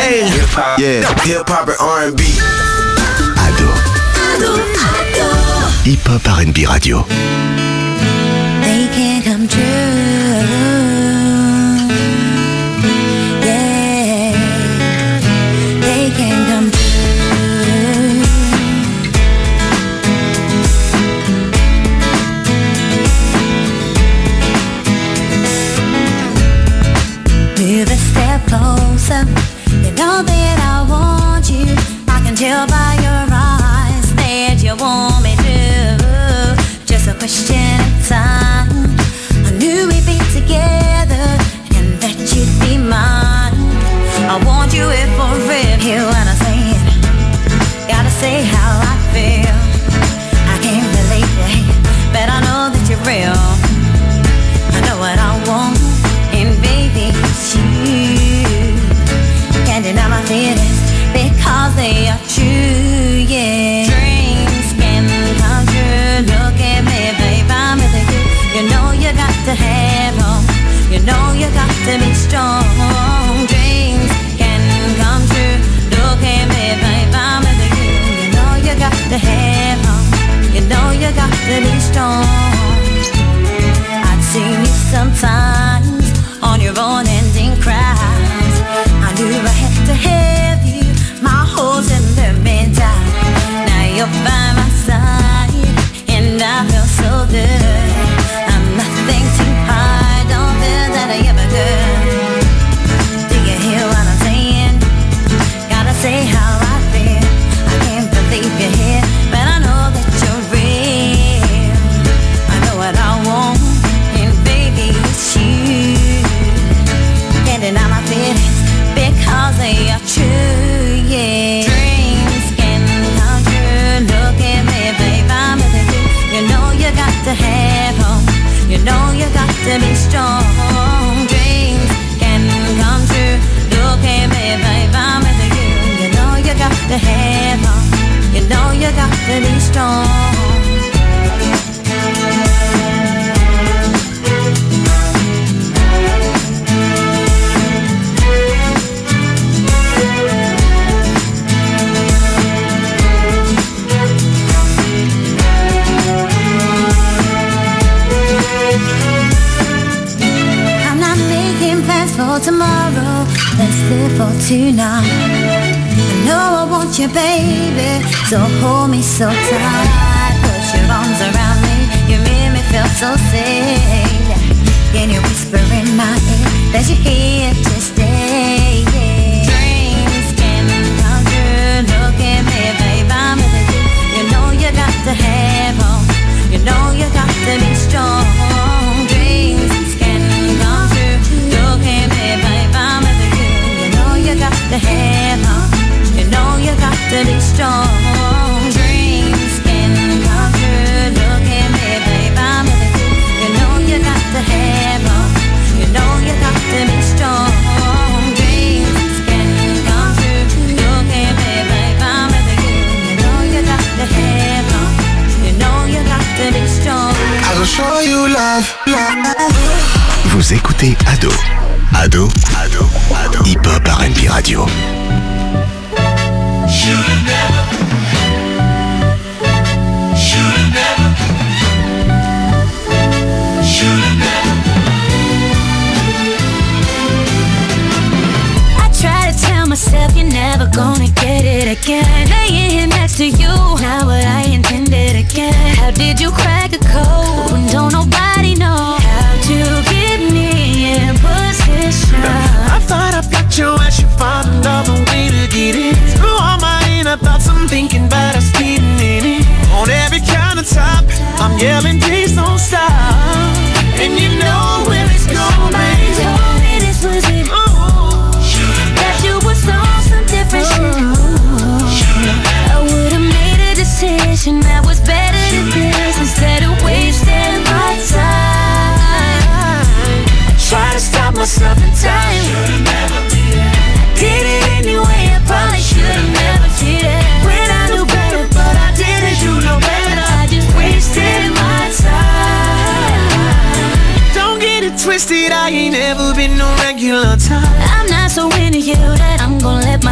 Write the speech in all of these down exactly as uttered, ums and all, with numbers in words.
Hey, hip hop, yeah, hip hop and R and B. Ado. Ado, Ado. Hip hop R and B radio. They can't come true. Yeah, they can't come true. Move a step closer. You know that I want you. I can tell by your eyes that you want me to. Just a question of time. I knew we'd be together and that you'd be mine. I want you here for real. Hear what I'm saying? Gotta say how I feel. I can't believe it, but I know that you're real. I know what I want, and baby, it's you. Can't deny my feelings because they are true, yeah. Dreams can come true. Look at me, babe, I'm with you. You know you got to have them. You know you got to be strong. Dreams can come true. Look at me, babe, I'm with you. You know you got to have them. You know you got to be strong. I'd seen you sometimes on your own ending cries. I knew I had to have you. My holes in the middle. Now you're by my side, and I feel so good. I'm nothing too hard. Don't feel that I ever could. Do you hear what I'm saying? Gotta say how I feel. I can't believe you're here, but I know that you're real. I know what I want, and baby, it's you. Can't deny my feelings because they are true, yeah. Dreams can come true. Look at me, babe, I'm with you. You know you got to have them. You know you got to be strong. Dreams can come true. Look at me, babe, I'm with you. You know you got to have them. You know you got to be strong. For tomorrow, let's live for tonight. I know I want you, baby, so hold me so tight. Put your arms around me, you make me feel so safe. Can you whisper in my ear that you're here to stay? Yeah. Dreams can come true. Look at me, babe, I'm with you. You know you got to have them. You know you got to be strong. Dreams can come true. Look at me, babe, I'm with you. You know you got to have them. You know you got to be strong. Dreams can come true. Look at me, babe, I'm with you. You know you got to have them. You know you got to be strong. Dreams can come true. Look at me, babe, I'm with you. You know you got to have them. You know you got to be strong. I will show you love, love. Vous écoutez Ado. Ado. Ado. Ado. Hip hop R and B radio. Should've never. Should've never. Should've never. I try to tell myself you're never gonna get it again. Laying here next to you, not what I intended again. How did you crack a code when don't nobody know how to get me in position? I thought I blocked you as you found another way to get in. Through all my inner thoughts, I'm thinking about us getting in it. On every countertop, I'm yelling, please don't stop. And you know where it's going. Somebody told me this was it. That you was on some different shit. I would've made a decision that was better than this, instead of wasting my time. I try to stop myself in time. I did it anyway, I probably should've never did it. When I knew better, but I didn't do no better. I just wasted my time. Don't get it twisted, I ain't never been no regular time. I'm not so into you that I'm gonna let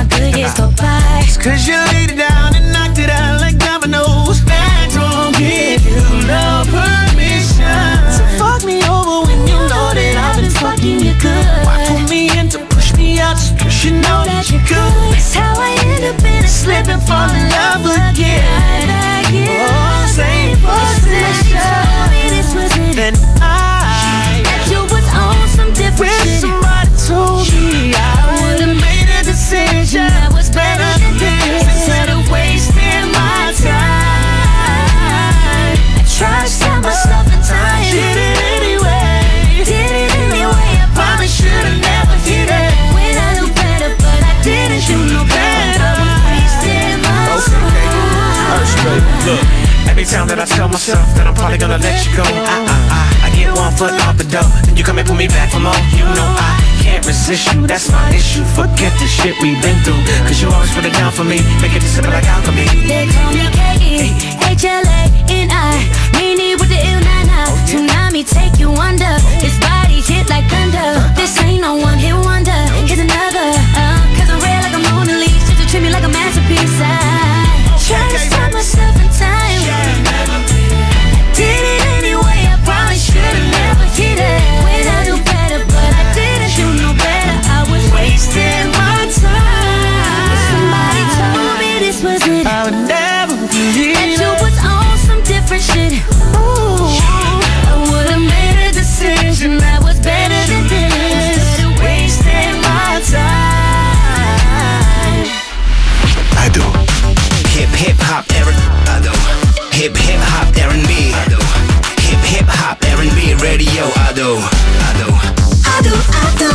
Cause you laid it down and knocked it out like dominoes. I don't give you no permission to fuck me over when you know that I've been fucking you good. Why pull me in to push me out just cause you know that you could? That's how I end up in a slip and fall in love again. Oh, same position. Then I that you was on some different wish shit. somebody told me I would've made a decision that was better than this instead of wasting my time. I tried to stop myself in time. Did it anyway. Did it anyway. I Probably should've never hit it when I knew better, but I didn't do no better. I was wasting my time. Look, every time that I tell myself that I'm probably gonna let you go, I, I, I, I get one foot off the door, then you come and pull me back for more. You know I can't resist you, that's my issue. Forget the shit we've been through, cause you always put it down for me, make it simple like alchemy. They call me K E H L A N I, meanie with the ill nana. Tsunami take you under, this body hit like thunder. This ain't no one hit wonder, here's another. Uh, cause I'm real like a Mona Lisa, you treat me like a masterpiece. I try to stop myself in time. Did it anyway, I probably should've never hit it when I knew better, but I didn't do no better. I was wasting my time. If somebody told me this was it, I would never believe that you it. was on some different shit. Ooh, I would've made a decision that was better than this instead of wasting my time. Ado, Hip hip hop R and B. Ado. Hip hip hop R and B. Ado. Hip hip hop R and B radio. Ado. Ado. Ado, Ado.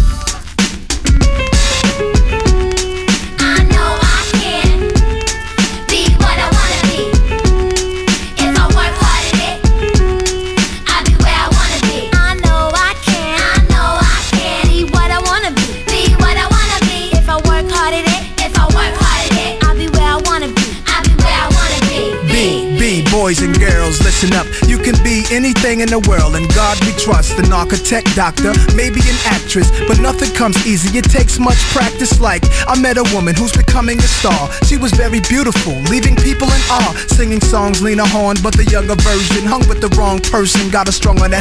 I know I can be what I wanna be. If I work hard at it, I'll be where I wanna be. I know I can. I know I can be what I wanna be. Be what I wanna be. If I work hard at it, if I work hard at it, I'll be where I wanna be. I'll be where I wanna be. B, B, boys and girls, listen up. You can be anything in the world, and God we trust. An architect, doctor, maybe an actress, but nothing comes easy, it takes much practice. Like, I met a woman who's becoming a star. She was very beautiful, leaving people in awe. Singing songs Lena Horne, but the younger version. Hung with the wrong person, got her strung on that.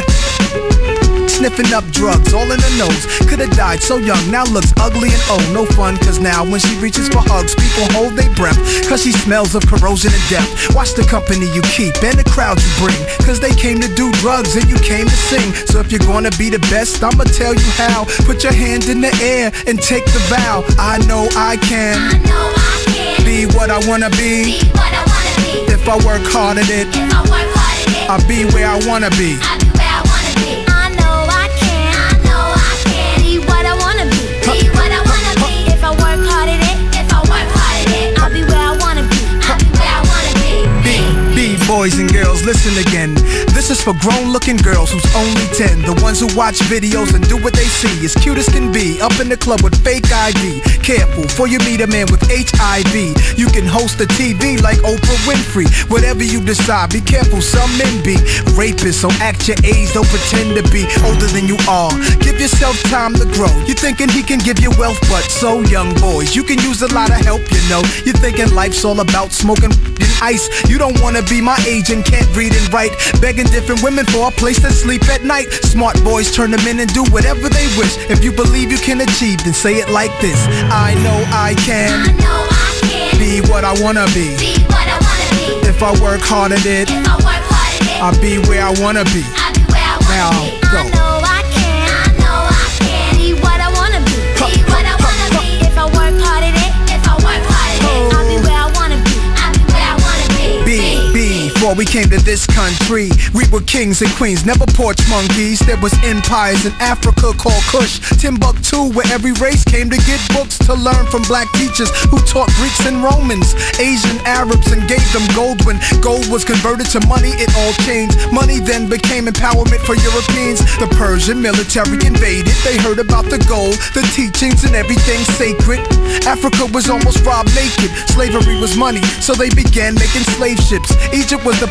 Sniffing up drugs, all in her nose. Could've died so young, now looks ugly and old. No fun, cause now when she reaches for hugs, people hold their breath, cause she smells of corrosion and death. Watch the company you keep and the crowd you bring, cause they came to do drugs and you came to sing. So if you're gonna be the best, I'ma tell you how. Put your hand in the air and take the vow. I know I can, I know I can be what I wanna be. be what I wanna be. If I work hard at it, If I work hard at it, I'll be where I wanna be. I'll be where I wanna be. I know I can. I know I can be what I wanna be. Be what I wanna be. If I work hard at it, if I work hard at it, I'll be where I wanna be. I'll be where I wanna be. B, B, boys and girls, listen again. This is for grown-looking girls who's only ten. The ones who watch videos and do what they see. As cute as can be, up in the club with fake I D. Careful, before you meet a man with H I V. You can host a T V like Oprah Winfrey. Whatever you decide, be careful, some men be rapists. So act your age, don't pretend to be older than you are. Give yourself time to grow. You're thinking he can give you wealth, but so young boys, you can use a lot of help, you know. You're thinking life's all about smoking and ice. You don't wanna be my age and can't read and write, begging different women for a place to sleep at night. Smart boys turn them in and do whatever they wish. If you believe you can achieve, then say it like this: I know I can I know I can be what I wanna be. be what I wanna be. If I work hard at it, If I work hard at it, I'll be where I wanna be. I'll be where I wanna Now, be. go. I know I can. I know I can be what I wanna be. Be what I wanna be. If I work hard at it, if I work hard at it, I'll be where I wanna be. I'll be where I wanna be. B, B, before we came to this country, we were kings and queens, never porch monkeys. There was empires in Africa called Kush, Timbuktu, where every race came to get books to learn from black teachers who taught Greeks and Romans, Asian Arabs, and gave them gold. When gold was converted to money, it all changed. Money then became empowerment for Europeans. The Persian military invaded, they heard about the gold, the teachings, and everything sacred. Africa was almost robbed naked, slavery was money, so they began making slave ships. Egypt was the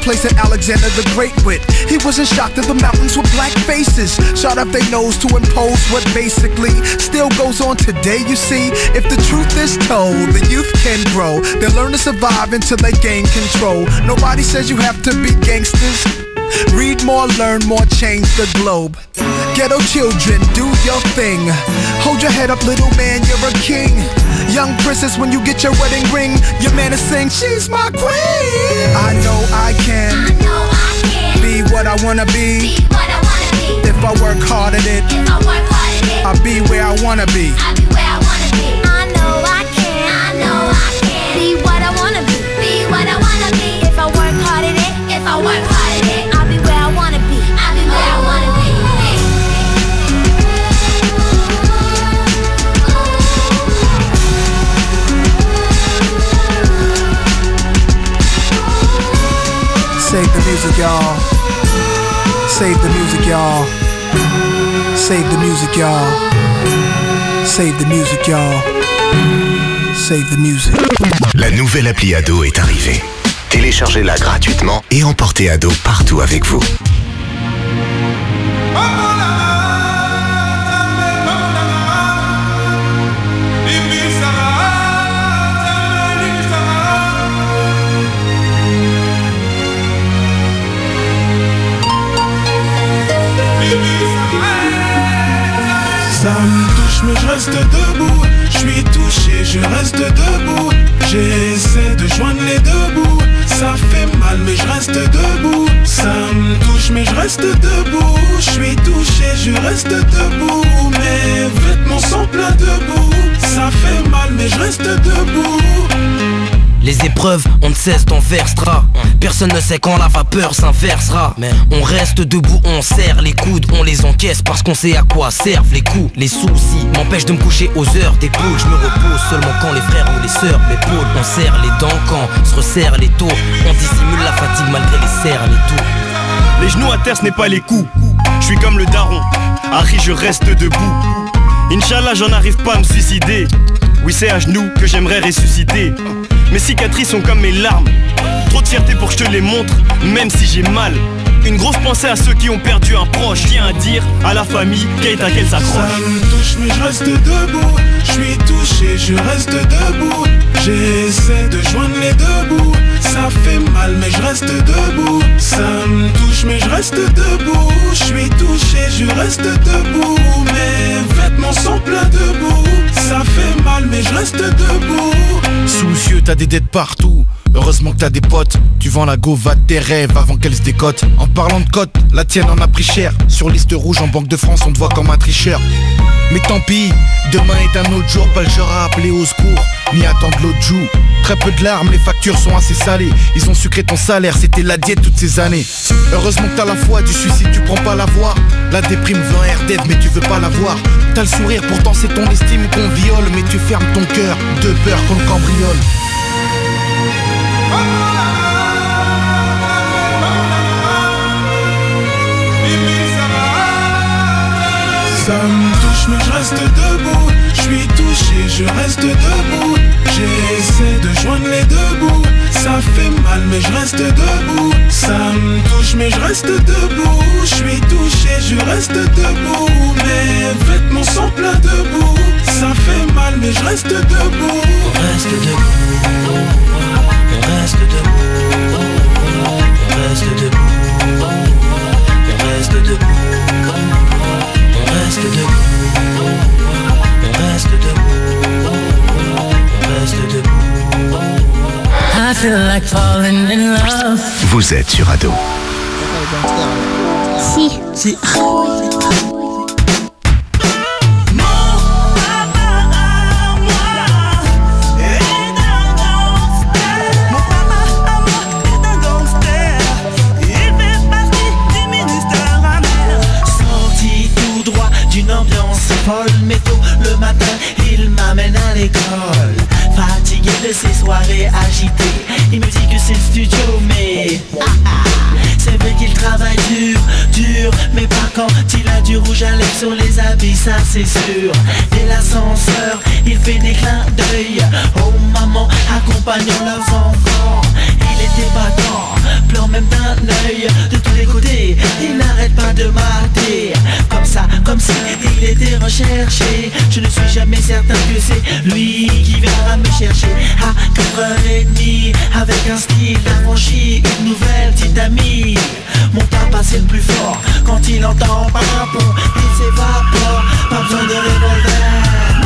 place that Alexander the Great with. He wasn't shocked at the mountains with black faces, shot up their nose to impose what basically still goes on today, you see. If the truth is told, the youth can grow. They'll learn to survive until they gain control. Nobody says you have to be gangsters. Read more, learn more, change the globe. Ghetto children, do your thing. Hold your head up, little man, you're a king. Young princess, when you get your wedding ring, your man is saying, she's my queen. I know I can, I know I can be what I wanna be. be what I wanna be. If I work hard at it, If I work hard at it, I'll be where I wanna be. I'll be where I wanna be. I know I can, I know I can be what I wanna be. Be what I wanna be. If I work hard at it, if I work hard at it, I'll be where I wanna be. I'll be where I wanna be. Save the music, y'all. Save the music, y'all. Save the music, y'all. Save the music, y'all. Save the music. La nouvelle appli Ado est arrivée. Téléchargez-la gratuitement et emportez Ado partout avec vous. Ça me touche mais je reste debout. Je suis touché, je reste debout. J'essaie de joindre les deux bouts. Ça fait mal mais je reste debout. Ça me touche mais je reste debout. Je suis touché, je reste debout. Mes vêtements sont pleins de boue. Ça fait mal mais je reste debout. Les épreuves, on ne cesse d'en versera. Personne ne sait quand la vapeur s'inversera. Mais on reste debout, on serre les coudes, on les encaisse parce qu'on sait à quoi servent les coups. Les soucis m'empêchent de me coucher aux heures des poules. Je me repose seulement quand les frères ou les sœurs m'épaulent. On serre les dents quand se resserrent les taux. On dissimule la fatigue malgré les cernes et tout. Les genoux à terre ce n'est pas les coups. Je suis comme le daron, Harry je reste debout. Inch'Allah j'en arrive pas à me suicider. Oui c'est à genoux que j'aimerais ressusciter. Mes cicatrices sont comme mes larmes. Trop de fierté pour que je te les montre, même si j'ai mal. Une grosse pensée à ceux qui ont perdu un proche. Tiens à dire à la famille qu'elle à qu'elle s'accroche. Ça me touche mais je reste debout. Je suis touché, je reste debout. J'essaie de joindre les deux bouts. Ça fait mal mais je reste debout. Ça me touche mais je reste debout. Je suis touché, je reste debout. Mes vêtements sont pleins de boue. Ça fait mal mais je reste debout. Soucieux, t'as des dettes partout. Heureusement que t'as des potes. Tu vends la gova de tes rêves avant qu'elle se décote. En parlant de cote, la tienne en a pris cher. Sur liste rouge en Banque de France, on te voit comme un tricheur. Mais tant pis, demain est un autre jour. Pas le genre à appeler au secours, ni attendre l'autre joue. Très peu de larmes, les factures sont assez salées. Ils ont sucré ton salaire, c'était la diète toutes ces années. Heureusement que t'as la foi, du suicide tu prends pas la voie. La déprime veut un air dead mais tu veux pas la voir. T'as le sourire, pourtant c'est ton estime qu'on viole. Mais tu fermes ton cœur, de peur qu'on le cambriole. Ça me touche mais je reste debout. Je suis touché, je reste debout. J'essaie de joindre les deux bouts. Ça fait mal mais je reste debout. Ça me touche mais je reste debout. Je suis touché, je reste debout. Mes vêtements sont pleins de boue. Ça fait mal mais je reste debout. On reste debout. On reste debout. On reste debout. On reste debout. On reste debout. On reste debout. On reste debout. I feel like falling in love. Vous êtes sur Ado. Si. Si. Mais tôt le matin, il m'amène à l'école. Fatigué de ces soirées agitées, il me dit que c'est le studio, mais ah, ah, c'est vrai qu'il travaille dur, dur, mais pas quand il a du rouge à lèvres sur les habits, ça c'est sûr. Dès l'ascenseur, il fait des clins d'œil aux mamans accompagnant leurs enfants. Il était battant, pleure même d'un œil. De tous les côtés, il n'arrête pas de mater. Comme ça, comme si il était recherché. Je ne suis jamais certain que c'est lui qui viendra me chercher. À quatre heures trente, avec un style affranchi, une nouvelle petite amie. Mon papa c'est le plus fort. Quand il entend pas un pont, il s'évapore. Pas besoin de revolver.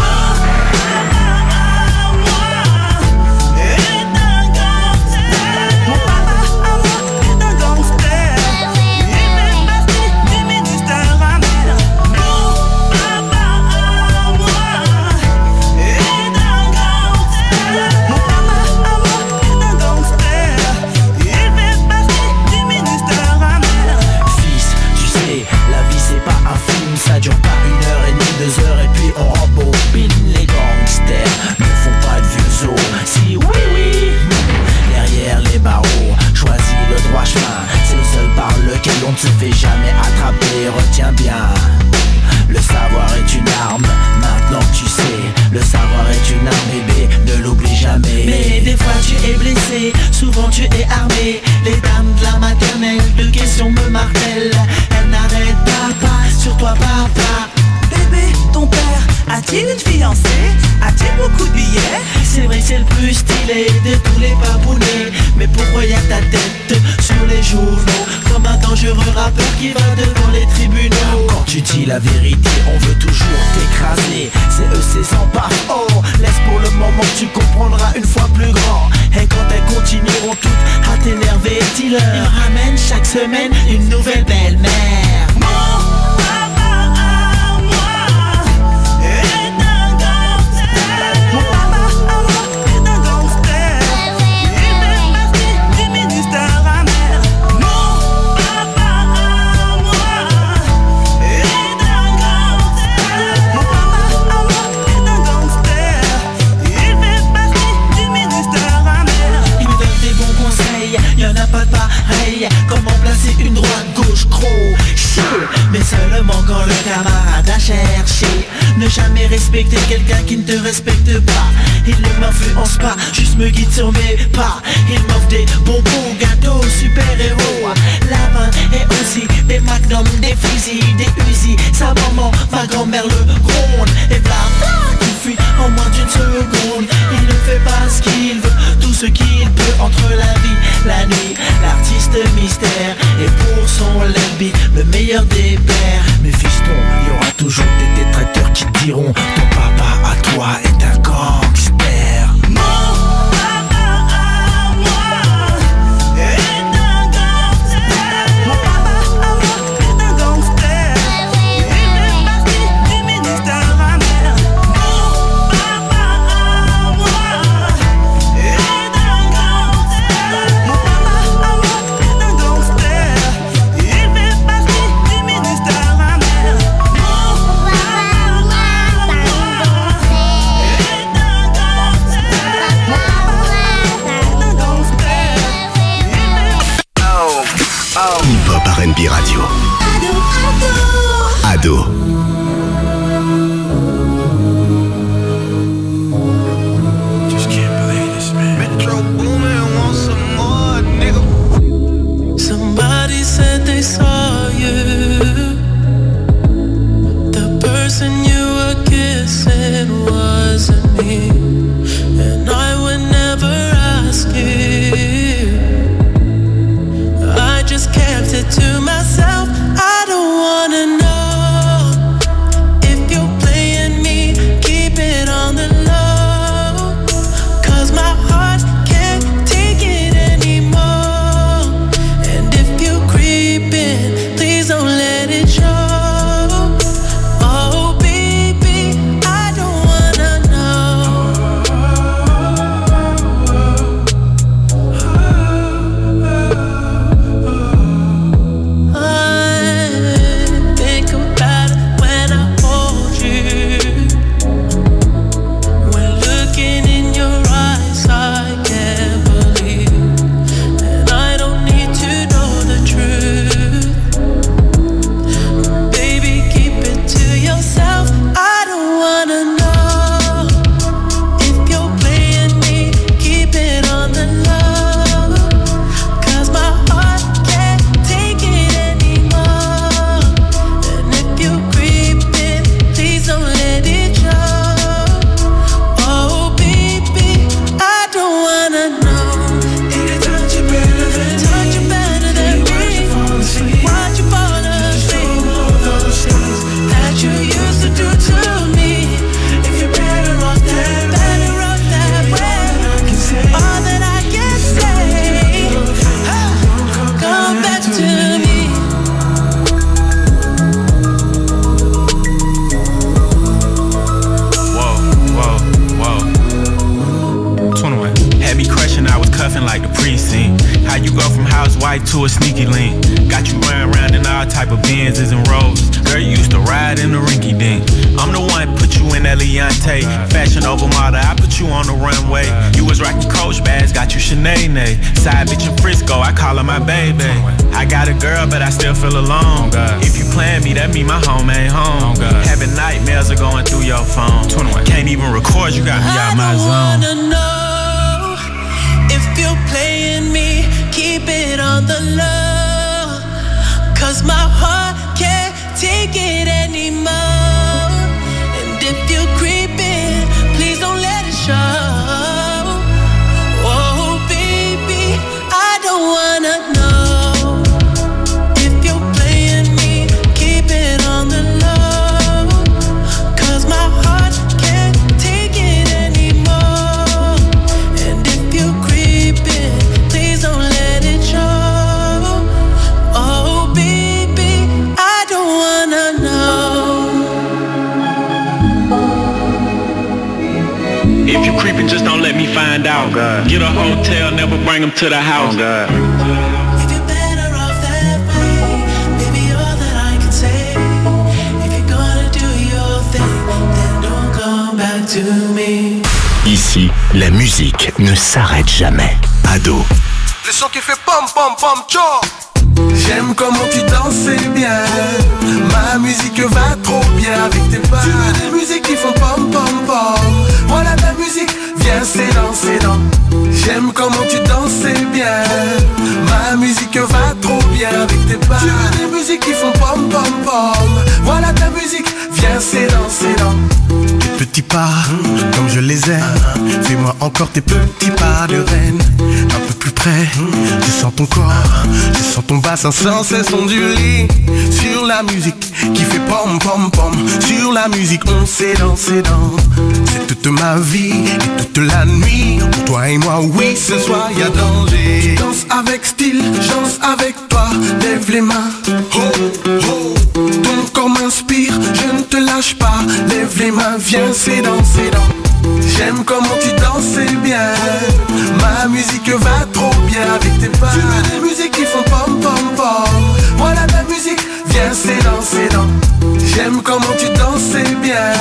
Ça dure pas une heure et demie, deux heures et puis on rembobine. Les gangsters ne font pas de vieux os. Si oui oui, derrière les barreaux, choisis le droit chemin. C'est le seul par lequel on ne se fait jamais attraper. Retiens bien, le savoir est une arme. Maintenant que tu sais, le savoir est une arme, bébé, ne l'oublie jamais. Mais des fois tu es blessé, souvent tu es armé. Les dames de la maternelle, de questions me martèlent. Elles n'arrêtent pas, pas sur toi papa. Bébé, ton père a-t-il une fiancée? A-t-il beaucoup de billets? C'est vrai c'est le plus stylé de tous les papounets. Mais pourquoi y'a ta tête sur les journaux comme un dangereux rappeur qui va devant les tribunaux? Quand tu dis la vérité, on veut toujours t'écraser. C'est eux, c'est sans part. Oh, laisse pour le moment, tu comprendras une fois plus grand. Et quand elles continueront toutes à t'énerver, dis-leur, ils me ramènent chaque semaine une nouvelle belle-mère. Y'en a pas de pareil. Comment placer une droite gauche crochet? Mais seulement quand le camarade a cherché. Ne jamais respecter quelqu'un qui ne te respecte pas. Il ne m'influence pas, juste me guide sur mes pas. Il m'offre des bonbons, gâteaux, super-héros. La main et aussi des magnums, des fusils, des usines. Sa maman, ma grand-mère le gronde. Et bla il fuit en moins d'une seconde. Il ne fait pas ce qu'il veut, tout ce qu'il peut entre la vie, la nuit, l'artiste mystère. Et pour son lelbi, le meilleur des pères. Mais fiston, il y aura toujours des détracteurs qui te diront ton papa à toi est un gangster. Hip-Hop R and B Radio. Ado. Ado. Just can't believe this, man. Metro Boomin wants some more, nigga. Somebody said they saw you. The person you were kissing wasn't me. And I would never ask you. I just kept it to myself. I don't wanna know white to a sneaky link. Got you running around in all type of Benzes and Rolls. Girl, you used to ride in the rinky dink. I'm the one put you in that Leontay. Fashion over model, I put you on the runway. You was rocking Coach bags, got you Sinead. Side bitch in Frisco, I call her my baby. I got a girl, but I still feel alone. If you plan me, that mean my home ain't home. Having nightmares are going through your phone. Can't even record, you got me out my zone. I wanna know if you're playing me, keep it on the low. Cause my heart can't take it anymore. And if you're creeping, please don't let it show. Oh baby, I don't wanna know. If you're playing me, keep it on the low. Cause my heart can't take it anymore. And if you're creeping, please don't let it show. Oh baby, I don't wanna know. If you creeping, just don't let me find out. Oh God. Get a hotel, never bring them to the house. Oh God. If you're better off that way, baby, all that I can say. If you're gonna do your thing, then don't come back to me. Ici, la musique ne s'arrête jamais. Ado. Le son qui fait pom pom pom tcho. J'aime comment tu danses bien. Ma musique va trop bien avec tes pas. Tu veux des musiques qui font pom pom pom. Voilà ta musique, viens c'est dans, c'est dans. J'aime comment tu danses bien. Ma musique va trop bien avec tes pas. Tu veux des musiques qui font pom pom pom. Voilà ta musique, viens c'est dans, c'est dans. Tes petits pas, mmh, comme je les aime. Fais-moi encore tes petits pas de reine. Un peu plus près, mmh, je sens ton corps. Je sens ton bassin sans cesse onduler. Sur la musique qui fait pom pom pom. Sur la musique on s'est dansé dans. C'est toute ma vie et toute la nuit. Pour toi et moi, oui, ce soir y'a danger. Danse avec style, danse avec toi. Lève les mains, oh, oh. Ton corps m'inspire, je ne te lâche pas. Lève les mains, viens, c'est dans, c'est dans. J'aime comment tu danses bien. Ma musique va trop bien avec tes pas. Tu veux des musiques qui font pom pom pom. Voilà ta musique, viens, c'est dans, c'est dans. J'aime comment tu danses bien.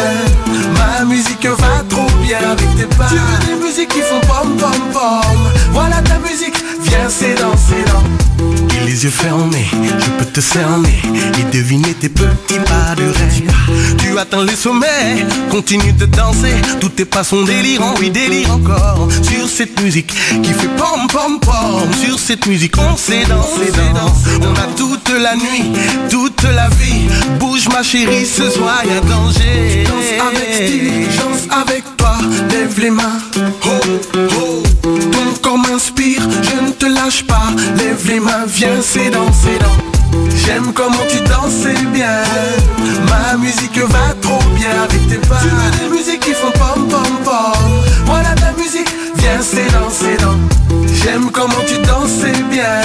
Ma musique va trop bien avec tes pas. Tu veux des musiques qui font pom pom pom. Voilà ta musique, viens, c'est dans, c'est dans. Et les yeux fermés, je peux te cerner et deviner tes petits pas de rêve. Tu atteins les sommets, continue de danser. Tous tes pas sont délirants, oui délire encore. Sur cette musique qui fait pom pom pom. Sur cette musique on s'est dansé, danse. On a toute la nuit, toute la vie. Bouge ma chérie, ce soir y'a danger. Danse avec style, danse avec toi. Lève les mains, oh, oh. Ton corps m'inspire, je ne te lâche pas. Lève les mains, viens, c'est dans, c'est dans. J'aime comment tu danses bien. Ma musique va trop bien avec tes pas. Tu veux des musiques qui font pom pom pom. Voilà ta musique, viens, c'est dans, c'est dans. J'aime comment tu danses bien.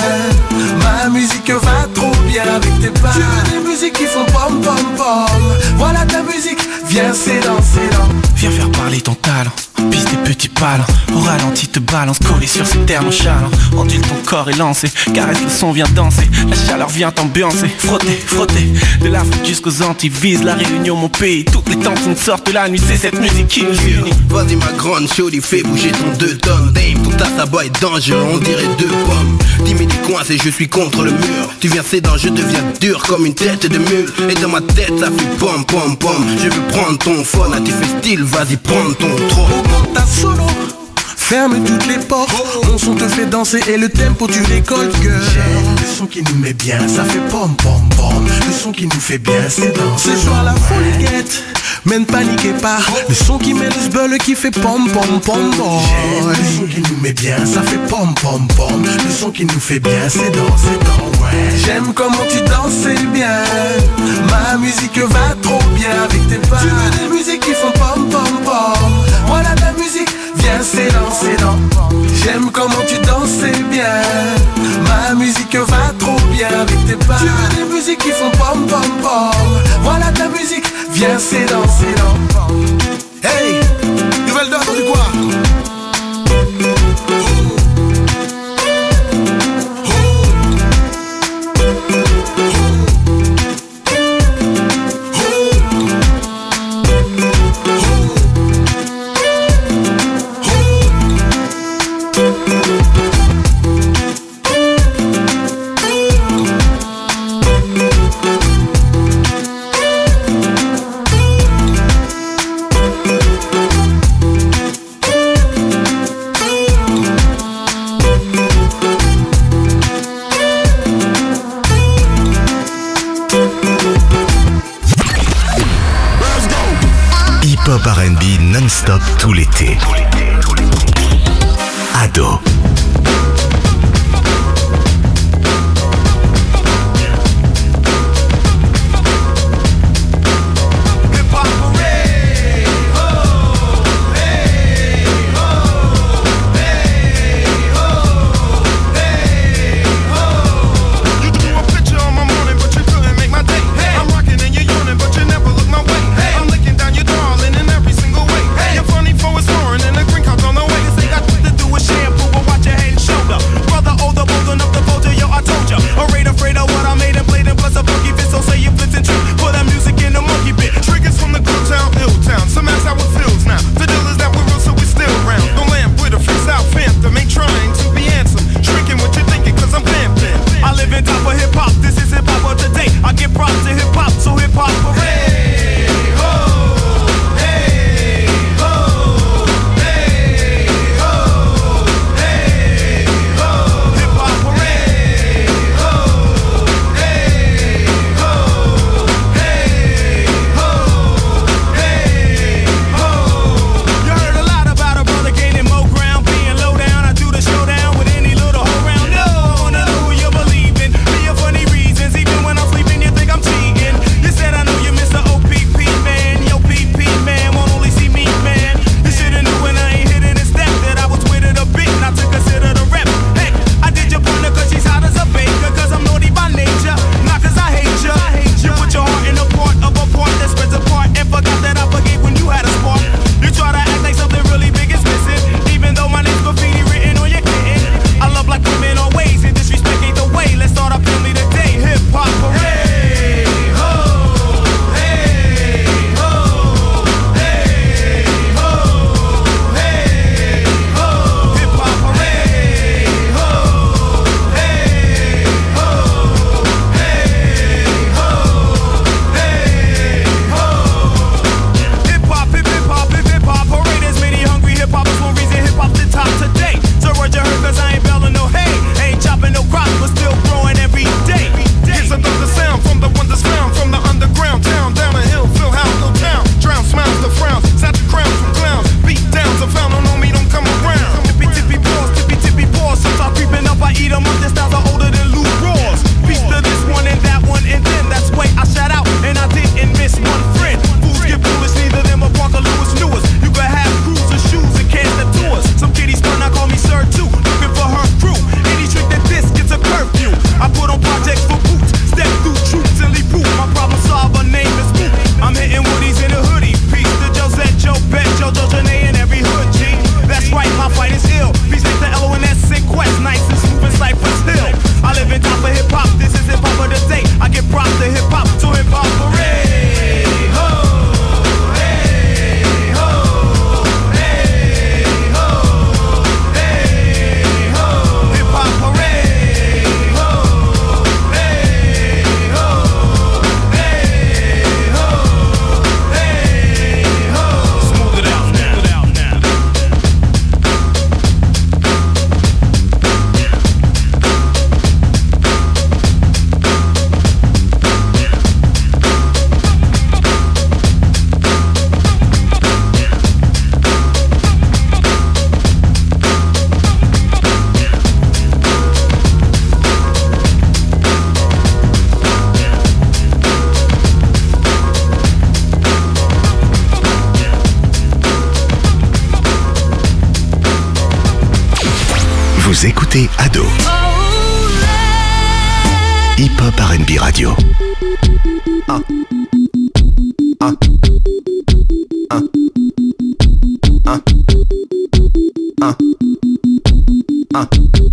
Ma musique va trop bien avec tes pas. Tu veux des musiques qui font pom pom pom. Voilà ta musique, viens, c'est dans, c'est dans. Viens faire parler ton talent. Piste des petits palans, au ralenti te balance, collé sur ces terres nonchalants. Ondule ton corps et lancé, caresse le son, vient danser. La chaleur vient t'ambiancer, frotter, frotter. De l'Afrique jusqu'aux Antilles, vise la Réunion, mon pays. Toutes les tentines sortent la nuit, c'est cette musique qui nous unit. Vas-y ma grande chaudy, fais bouger ton deux tonnes. Dame, ton tas à bois est dangereux, on dirait deux pommes. Timide et coincé, je suis contre le mur. Tu viens sédant, je deviens dur comme une tête de mule. Et dans ma tête ça fait pom pom pom. Je veux prendre ton phone, tu fais style, vas-y prends ton trône. Ta solo, ferme toutes les portes. Mon son te fait danser et le tempo tu récoltes, girl. J'aime le son qui nous met bien, ça fait pom pom pom. Le son qui nous fait bien, c'est danser. Ce soir la folie guette, mais ne paniquez pas. Le son qui met le sbeul qui fait pom pom pom pom. J'aime le son qui nous met bien, ça fait pom pom pom. Le son qui nous fait bien, c'est danser, dans, ouais. J'aime comment tu danses bien. Ma musique va trop bien avec tes pas. Tu veux des musiques qui font pom pom pom. Voilà ta musique, viens, c'est dans, c'est dans. J'aime comment tu danses bien. Ma musique va trop bien avec tes pas. Tu veux des musiques qui font pom pom pom. Voilà ta musique, viens, c'est dans, c'est dans. Hey, nouvelle date, on dit quoi? non-stop tout l'été. Ado. Vous écoutez Ado. Hip-hop R and B Radio. Ah. Ah. Ah. Ah. Ah. Ah.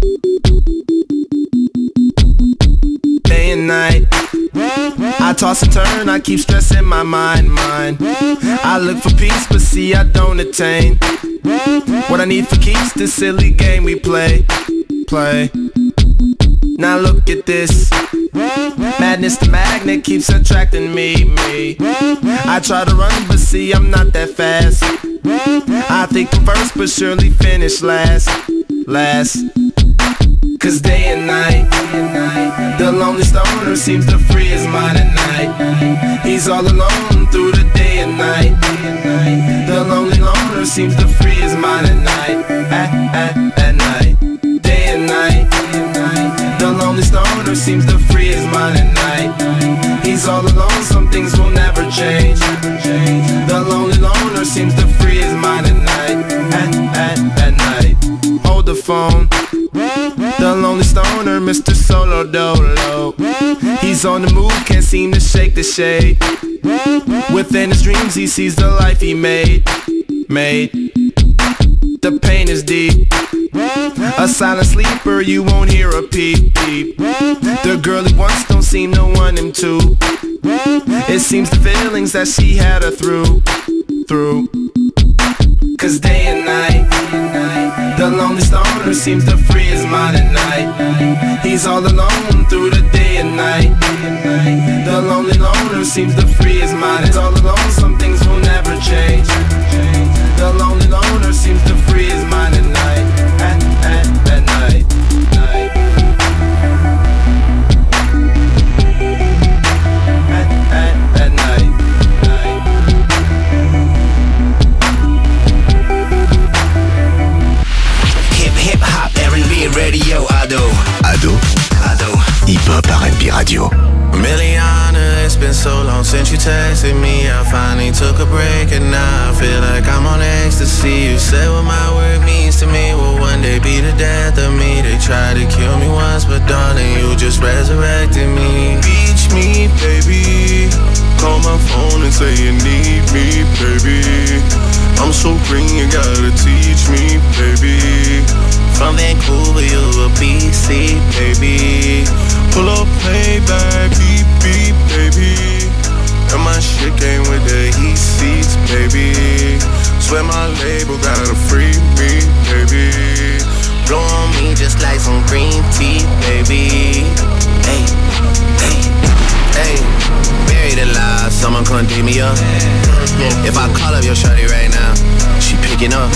Day and night, I toss and turn, I keep stressing my mind, mind. I look for peace, but see I don't attain what I need for keeps this silly game we play, play. Now look at this, madness the magnet keeps attracting me, me. I try to run, but see I'm not that fast. I think I'm first, but surely finish last, last. Cause day and night, the lonely stoner seems to free his mind at night. He's all alone through the day and night. The lonely loner loner seems to free his mind at night, at, at, at night, day and night. The lonely stoner seems to free his mind at night. He's all alone, some things will never change. The lonely loner seems to free his mind at night, at, at, at night. Hold the phone. The lonely stoner, Mister Solo Dolo. He's on the move, can't seem to shake the shade. Within his dreams he sees the life he made, made. The pain is deep. A silent sleeper, you won't hear a peep, peep. The girl he wants don't seem to want him to. It seems the feelings that she had her through, through. Cause day and night, the lonely stoner seems to free his mind at night. He's all alone through the day and night. The lonely loner seems to free his mind. He's all alone, some things will never change. The lonely loner seems to free his mind at night, at, at, at night, night. At, at, at night, night. Hip hip hop R and B radio Ado. Ado. Ado. Hip hop R and B radio. Milliana, it's been so long since you texted me. I finally took a break and now I feel like I'm on ecstasy. You said what my work means to me will one day be the death of me. They tried to kill me once, but darling, you just resurrected me. Reach me, baby. Call my phone and say you need me, baby. I'm so green, you gotta teach me, baby. From Vancouver, you a P C, baby. Pull up, play back, beep, beep, baby. And my shit came with the heat seats, baby. Swear my label gotta free me, baby. Blow on me just like some green tea, baby. Hey, hey, hey. Buried alive, someone come dig me up. If I call up your shorty right now, she picking up.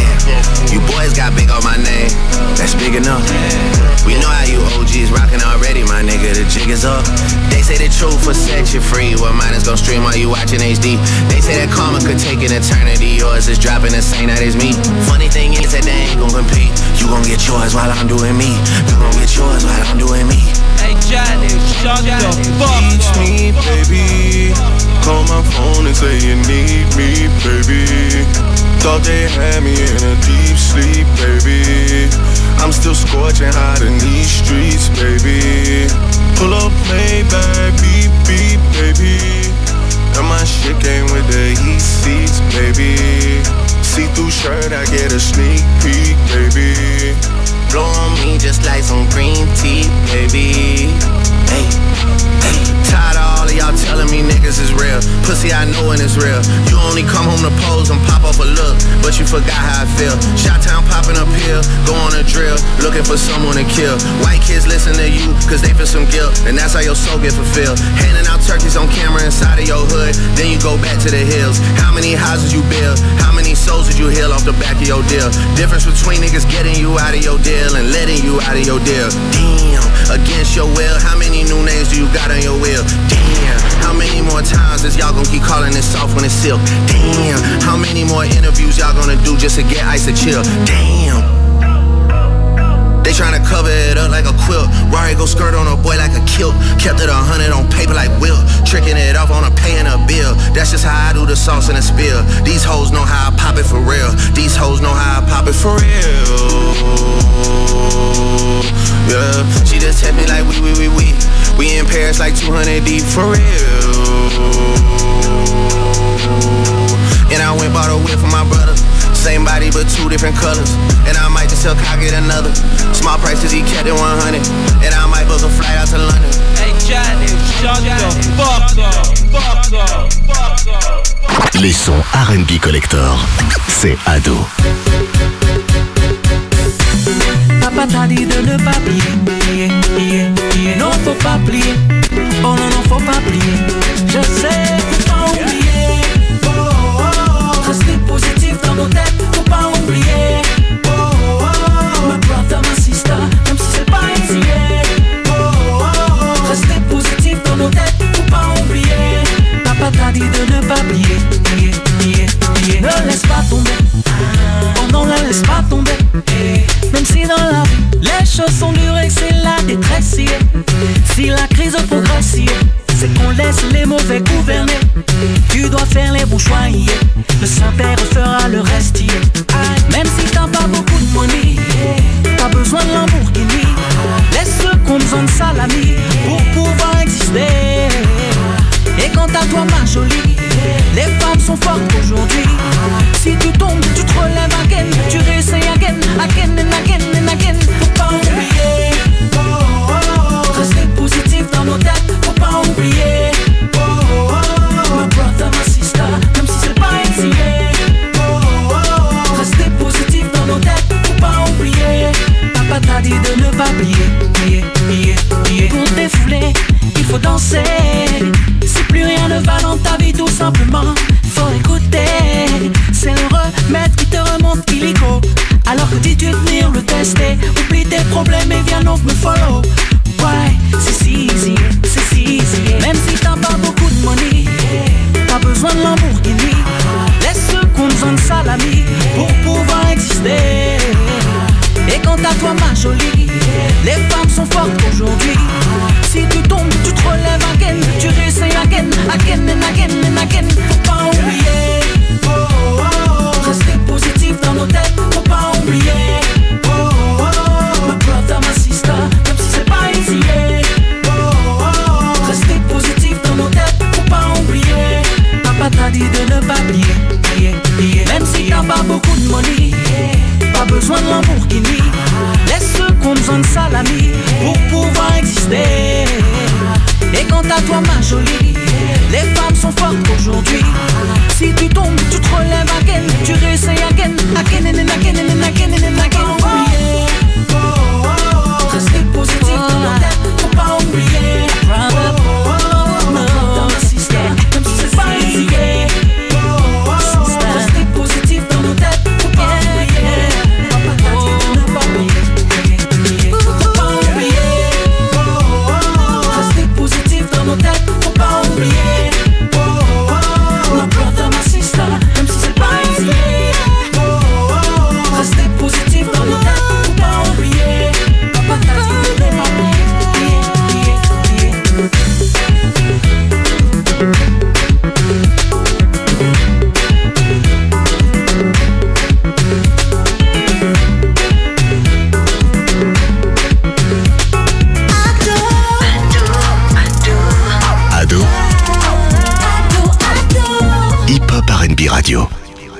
You boys got big on my name, that's big enough. We know how you O Gs rockin' already, my nigga, the jig is up. They say the truth will set you free, well mine is gon' stream while you watchin' H D. They say that karma could take an eternity, yours is dropping the same night as me. Funny thing is that they ain't gon' compete. You gon' get yours while I'm doing me. You gon' get yours while I'm doing me. Hey Johnny, shut the fuck up. Teach me, baby. Call my phone and say you need me, baby. Thought they had me in a deep sleep, baby. I'm still scorching hot in these streets, baby. Pull up, Maybach, beep, beep, baby. And my shit came with the heat seats, baby. See-through shirt, I get a sneak peek, baby. Blow on me just like some green tea, baby. Hey, hey. Tired of all of y'all telling me niggas is real. Pussy I know when it's real. You only come home to pose and pop off a look, but you forgot how I feel. Shot-town popping up here, go on a drill, looking for someone to kill. White kids listen to you, cause they feel some guilt, and that's how your soul get fulfilled. Handing out turkeys on camera inside of your hood, then you go back to the hills. How many houses you build? How many souls did you heal off the back of your deal? Difference between niggas getting you out of your deal and letting you out of your deal. Damn, against your will, how many new names do you got on your will? Damn, how many more times is y'all gonna keep calling it soft when it's silk? Damn, how many more interviews y'all gonna do just to get ice to chill? Damn. They tryna cover it up like a quilt. Rari go skirt on a boy like a kilt. Kept it a hundred on paper like Wilt. Tricking it off on a paying a bill. That's just how I do the sauce in a spill. These hoes know how I pop it for real. These hoes know how I pop it for real. Yeah, she just hit me like we, we, we, we. We in Paris like two hundred deep for real. And I went bought a whip for my brother. Same body but two different colors. And I might just tell Kyle get another. Small prices he kept it one hundred. And I might book a flight out to London. Hey Johnny, shut the fuck up, fuck up, fuck up. Les sons R and B Collector, c'est Ado. Papa t'a dit de ne pas plier, plier, plier. Non, faut pas plier. Oh non, non, faut pas plier. Je sais, faut pas oublier. Oh, oh, oh. Rester positif dans nos têtes, faut pas oublier. Oh, oh, oh. My brother, my sister, même si c'est pas easy. Oh, oh, oh. Rester positif dans nos têtes, faut pas oublier. Papa t'a dit de ne pas plier, plier, plier, plier. Ne laisse pas tomber. non, ne laisse pas tomber. Même si dans la vie, les choses sont dures et que c'est la détresse. Si la crise progresse, c'est qu'on laisse les mauvais gouverner. Tu dois faire les bons choix, yeah. Le Saint-Père fera le reste, yeah. Même si t'as pas beaucoup de money, t'as besoin de Lamborghini. Laisse ceux qui ont besoin de salami pour pouvoir exister. Et quant à toi ma jolie, les femmes sont fortes aujourd'hui. Si tu tombes, tu te relèves again. Tu réessayes again, again and again and again. Faut pas oublier, oh, oh, oh. Rester positif dans nos têtes, faut pas oublier, oh, oh, oh. My brother, my sister, même si c'est pas easy, oh, oh, oh. Rester positif dans nos têtes, faut pas oublier. Papa t'a dit de ne pas plier, plier, plier, plier. Pour défouler, il faut danser. Si plus rien ne va dans ta vie, tout simplement, faut écouter. C'est le remède qui te remonte illico. Alors que dis-tu venir le tester. Oublie tes problèmes et viens donc me follow. Ouais, c'est si easy, c'est si easy. Même si t'as pas beaucoup de money, t'as besoin de Lamborghini. Laisse ceux qui ont besoin de salami pour pouvoir exister. Et quant à toi ma jolie, les femmes sont fortes aujourd'hui. Si tu tombes, tu te relèves again. Tu réessayes again, again and again and again. Faut pas oublier, oh, oh, oh. Rester positif dans nos têtes, faut pas oublier, oh, oh, oh. My brother, my sister, même si c'est pas easy, oh, oh, oh. Rester positif dans nos têtes, faut pas oublier. Papa t'a dit de ne pas plier, plier, plier. Même si t'as pas beaucoup de money, pas besoin de Lamborghini. Laisse ceux qui ont besoin de salami pour pouvoir exister. Et quant à toi ma jolie, les femmes sont fortes aujourd'hui. Si tu tombes, tu te relèves again. Tu réessayes again, again and again and again and again. Faut pas oublier, oh, oh, oh. Rester positif dans nos têtes, faut pas oublier, oh, oh, oh. My brother, my sister, même si c'est pas easy, oh, oh, oh. Rester positif dans nos têtes, faut pas oublier. Papa t'a dit de ne pas oublier, faut pas oublier, oh, oh, oh. Rester positif dans nos têtes, faut pas oublier, oh, oh, oh. My brother, my sister, même si c'est pas easy, oh, oh, oh. Rester positif dans nos têtes, faut pas oublier. Papa t'a dit de ne pas oublier. Ado. Hip-hop R and B Radio.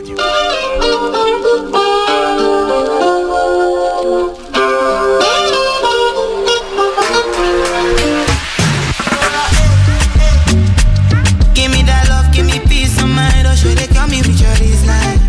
Give me that love, give me peace of mind. Oh, should they come me with your line?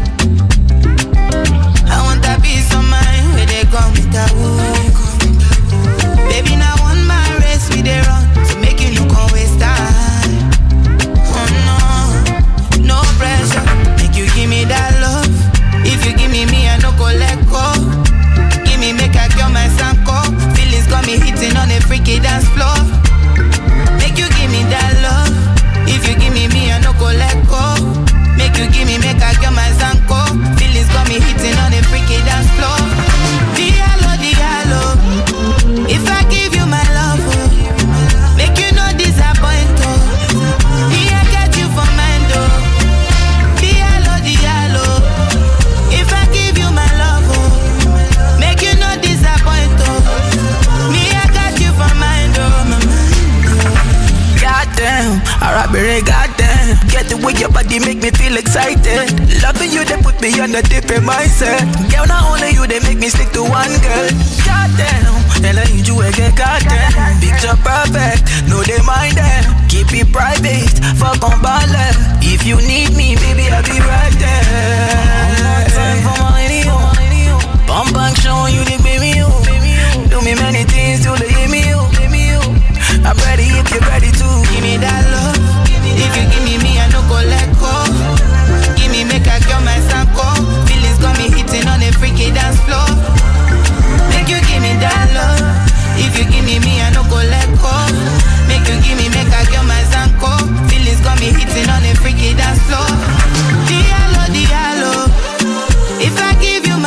I want that peace of mind where they come with that wood. Baby, now on my race we they run, so make you look always time. Oh no, no pressure. Make you give me that love. If you give me me, I no go let go. Give me make I cure my sanko. Feelings got me hitting on a freaky dance floor. Make you give me that love. If you give me me, I no go let go. Make you give me make I cure my sanko. Feelings got me hitting on a freaky dance floor. Diallo, diallo. If I give you my love, oh, make you no disappoint, oh. Me, I got you for mind, oh. Diallo, diallo. If I give you my love, oh, make you no disappoint, oh. Me, I got you for mind, oh, my mind, oh. Goddamn, alright, baby, goddamn. Get the way your body make me feel excited. Loving you, they put me on a different mindset. Girl, not only you, they make me stick to one girl. Goddamn, and I need you again, goddamn. Picture perfect, no they mind them. Keep it private, fuck on ballet. If you need me, baby, I'll be right there. Time for my radio. Bump back, showing you the baby, you. Do me many things till they hear me, you. I'm ready if you're ready to. Give me that love. If you give me me, I no go let go. Give me make I cure my sanko. Feelings got me hitting on a freaky dance floor. Make you give me that love. If you give me me, I no go let go. Make you give me make I cure my sanko. Feelings got me hitting on a freaky dance floor. Diallo, diallo. If I give you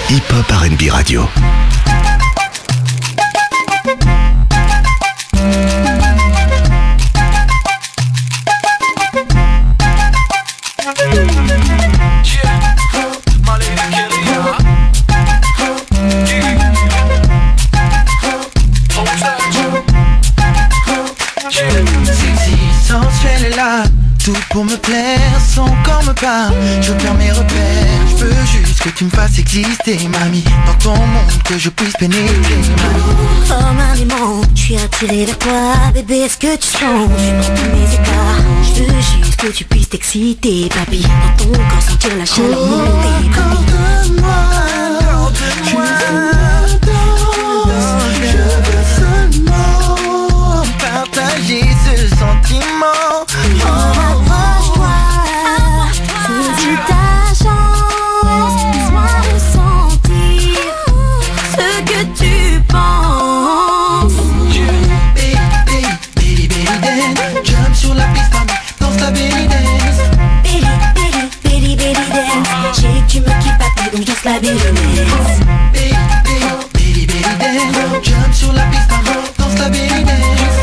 Hip Hop R and B Radio. Tout pour me plaire, son corps me parle. Je perds mes repères, je veux juste que tu me fasses exister, mamie. Dans ton monde, que je puisse pénétrer, mamie. Oh maman, je suis attiré vers toi, bébé, est-ce que tu sens? Je dans tous mes états, je veux juste que tu puisses t'exciter, papi. Dans ton corps, sentir la chaleur monter, accorde-moi, accorde-moi. Je veux seulement partager ce sentiment. Oh, approche-toi, saisis ta chance, laisse-moi ressentir ce que tu penses. Baby, baby, baby, dance, jump sur la piste, mamie, danse la belly dance. Baby, baby, baby, baby dance, je sais que tu me kiffes pas, donc danse la belly dance. Baby, baby, baby, baby dance, jump sur la piste, mamie, danse la belly dance.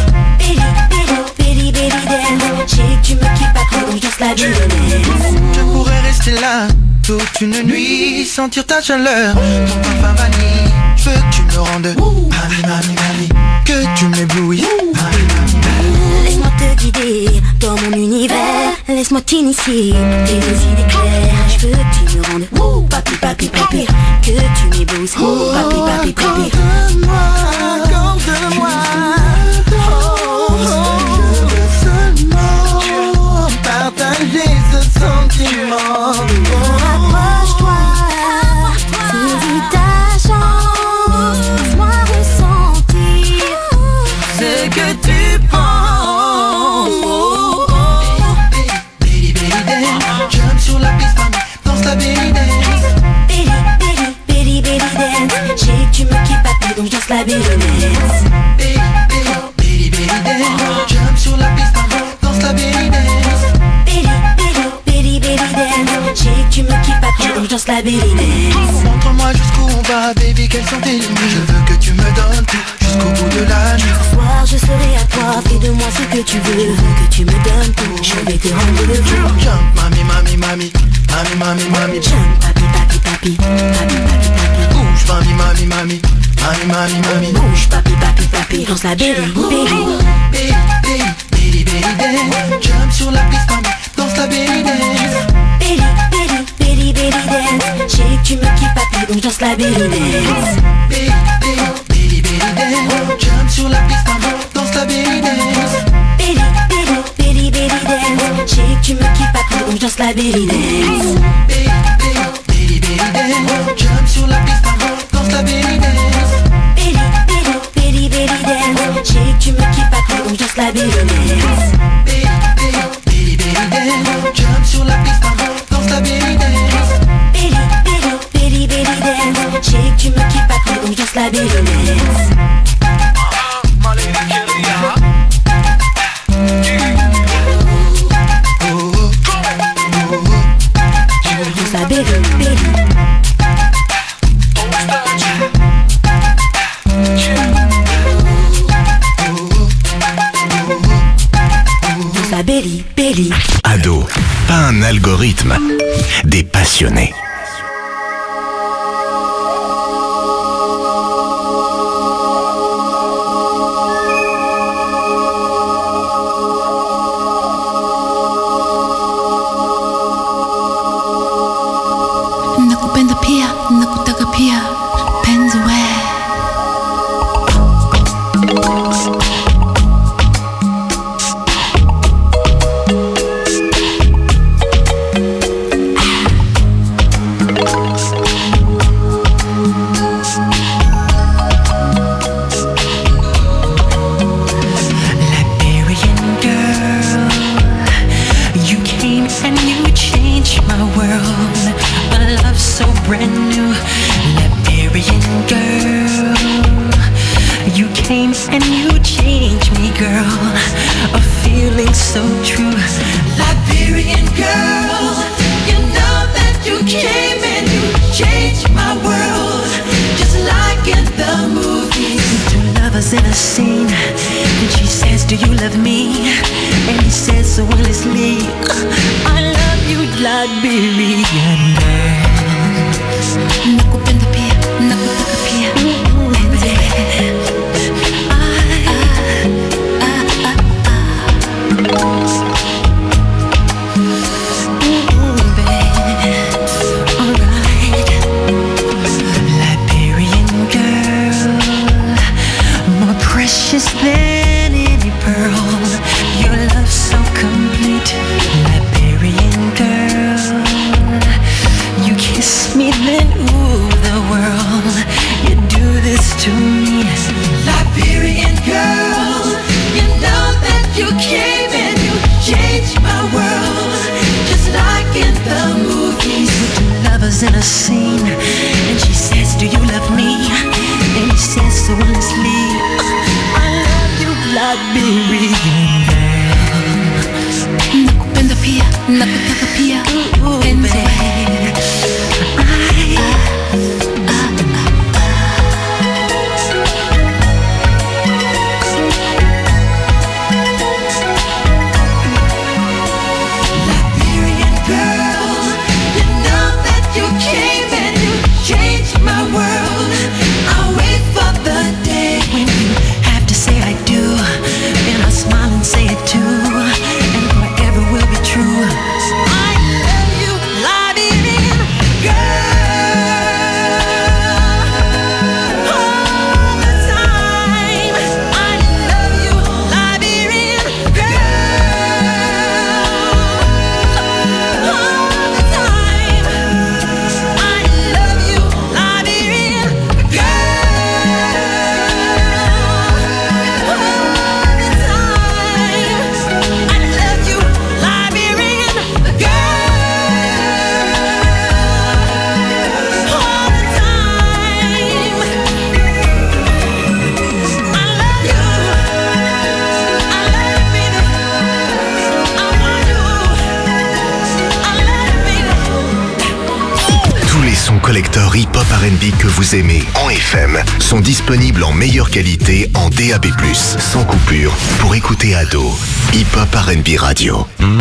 Tu me kiffes pas trop, donc danse la belly. Je pourrais rester là toute une nuit, sentir ta chaleur, ton parfum vanille. Je veux que tu me rendes mami, mami, mami, que tu m'éblouisses, mami, mami, mami. Laisse-moi te guider dans mon univers, laisse-moi t'initier tes idées claires. Je veux que tu me rendes papi, papi, papi, que tu m'éblouisses, papi, papi, papi. Accorde-moi, accorde-moi. Partager ce sentiment. Oh, approche-toi, saisis ta chance, laisse-moi ressentir ce que tu penses. Baby, baby, dance, jump sur la piste, mamie, danse la belly dance. Baby, baby, baby, baby dance, je sais que tu me kiffes pas, donc danse la belly dance. Baby, baby, baby, baby dance, jump sur la piste, mamie, danse la belly dance. Je sais que tu me kiffes pas trop, donc je danse la belly dance. Montre-moi jusqu'où on va, baby, quelles sont tes limites. Je veux que tu me donnes tout, jusqu'au bout de la nuit. Ce soir je serai à toi, fais de moi ce que tu veux. Je veux que tu me donnes tout, je vais te rendre le jour. Jump, mami, mami, mami, mami, mami, mami. Jump, papi, papi, papi, papi, papi, papi. Bouge, mami, mami, mami, mami, mami, mami. Bouge, papi, papi, papi, danse la belly, belly. Baby, baby, baby, baby, dance, jump sur la piste, mami, danse la belly dance. Belly, belly, belly, belly dance, je sais que tu me kiffes pas, donc danse la belly dance. Belly, belly, belly, belly dance, jump sur la piste, maman, danse la belly dance. Belly, belly, belly, belly dance, je sais que tu me kiffes pas, donc danse la belly dance. Belly, belly, belly, belly dance, jump sur la piste, maman, danse la belly dance. Belly, belly, belly, belly dance, je sais que tu me kiffes pas, donc danse la belly dance. Belly, belly, belly, belly dance, jump sur la piste, maman, danse la belly dance. Belly, belly, belly, belly dance, je sais que tu me kiffes pas, donc danse la belly dance. Danse la belly, belly. Danse la belly, belly. Ado, pas un algorithme, des passionnés. Nakupenda pia, nakutaka pia, penzi we. brand new Liberian girl. You came and you changed me, girl. A feeling so true. Liberian girl, you know that you came and you change my world, just like in the movies. Two lovers in a scene, and she says, do you love me? And he says so honestly, I love you, Liberian girl. Nakupenda pia, nakutaka pia, penzi wewe. Precious than any pearl, your love so complete, Liberian girl. You kiss me, then ooh, the world. You do this to me, Liberian girl. You know that you came and you changed my world, just like in the movies. Two lovers in a scene, and she says, do you love me? And he says so honestly, Liberian girl. Nakupenda pia, nakutaka pia, penzi wewe. Liberian girl, you know that you came and you changed my world. I'll wait for the day when you have to say I do, and I'll smile and say it too, and forever will be true. I love you, Liberian girl. All the time, I love you, Liberian girl. All the time, I love you, Liberian collector hip-hop R and B que vous aimez en F M sont disponibles en meilleure qualité en D A B plus, sans coupure, pour écouter Ado. Hip-hop R and B Radio. Mm-hmm.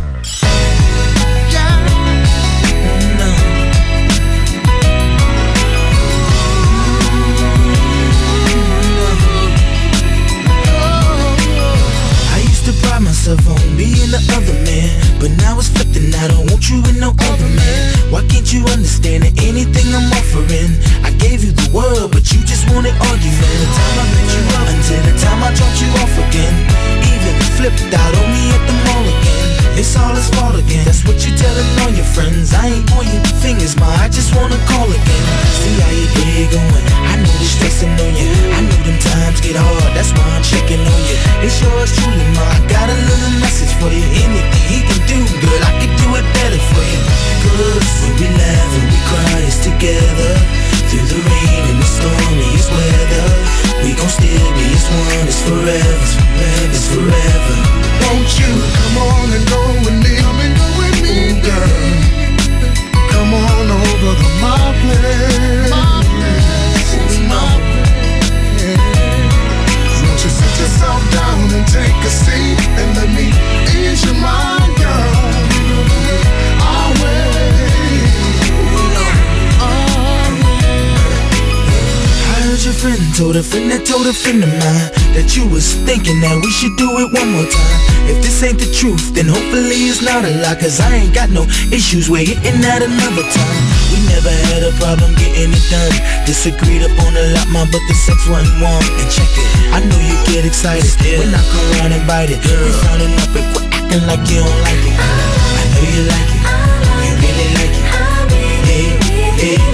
Myself on being the other man, but now it's flipped and I don't want you with no other man. Why can't you understand that anything I'm offering? I gave you the world, but you just wanted argument. From the time I met you up until the time I dropped you off again, even flipped out on me at the mall again. It's all his fault again. That's what you telling all your friends. I ain't pointing fingers, ma, I just wanna call again. See how your day going, I know they're stressing on you. I know them times get hard, that's why I'm checking on you. It's yours truly, ma, I got a little message for you. Anything he can do, girl, I could do it better for you. Cause when we laugh and we cry, it's together. Through the rain and the stormiest weather, we gon' still be as one. It's forever, it's forever. Won't you come on and go with me? Come and go with me, girl. Come on over to my place. My place, my place. Won't you sit yourself down and take a seat and let me ease your mind, girl? I'll wait. Your friend told a friend that told a friend of mine that you was thinking that we should do it one more time. If this ain't the truth, then hopefully it's not a lie, cause I ain't got no issues with hitting that another time. We never had a problem getting it done. Disagreed upon a lot, ma, but the sex wasn't warm. And check it, I know you get excited when I come around and bite it. You're frowning up and quit acting like you don't like it. I know you like it, you really like it. Hey, hey, hey.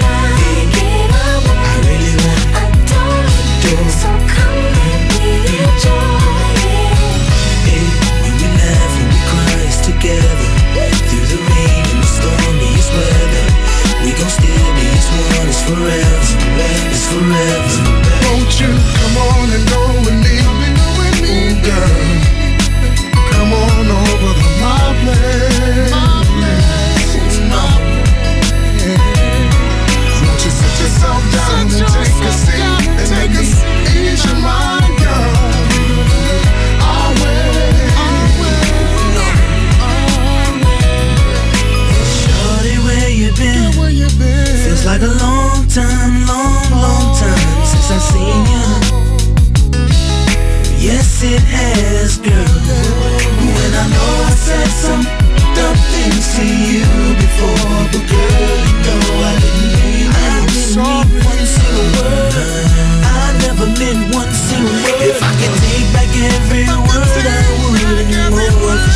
So come and we enjoy it. Hey, when we laugh and we cry, it's together. Through the rain and the stormiest weather, we gon' still be as one. It's forever, it's forever. Won't you come on and go with me? Come and go with me, girl. Come on over to my place. My place, my place.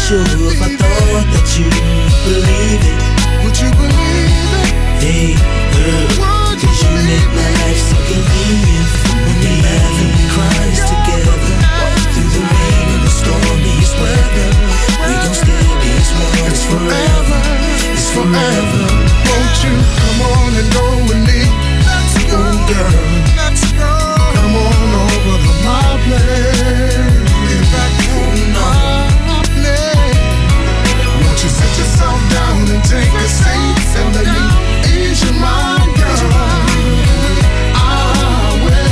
sure if I thought that you believe it. Would you believe it? Hey, girl, cause you make my life so convenient. When we laugh and we cry together, through the rain and the stormiest weather, we gon' still be as one. It's forever, it's forever. Won't you come on and go with me? Let's go, girl. Let's go. Come on over to my place. In fact, my place. Won't you sit yourself down and take a seat and let me ease your mind, girl? I will.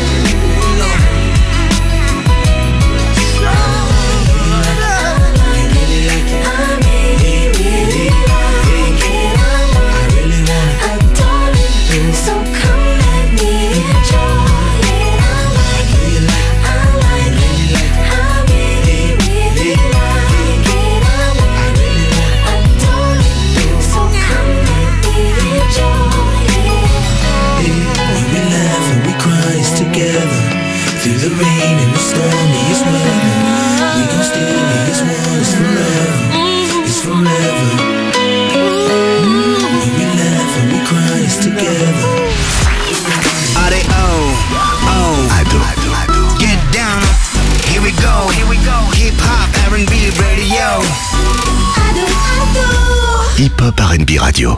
So come let me enjoy it. I like it, I like it, I really, really like it. I want it, adore it. So come let me enjoy it. When we laugh and we cry together, through the rain and the stormiest weather, we gon' still be as one. It's forever, it's forever. When we laugh and we cry together. Are they oh, oh Ado, Ado. Get down, here we go, here we go. Hip hop, R and B radio. Ado, ado. Hip Hop R and B Radio.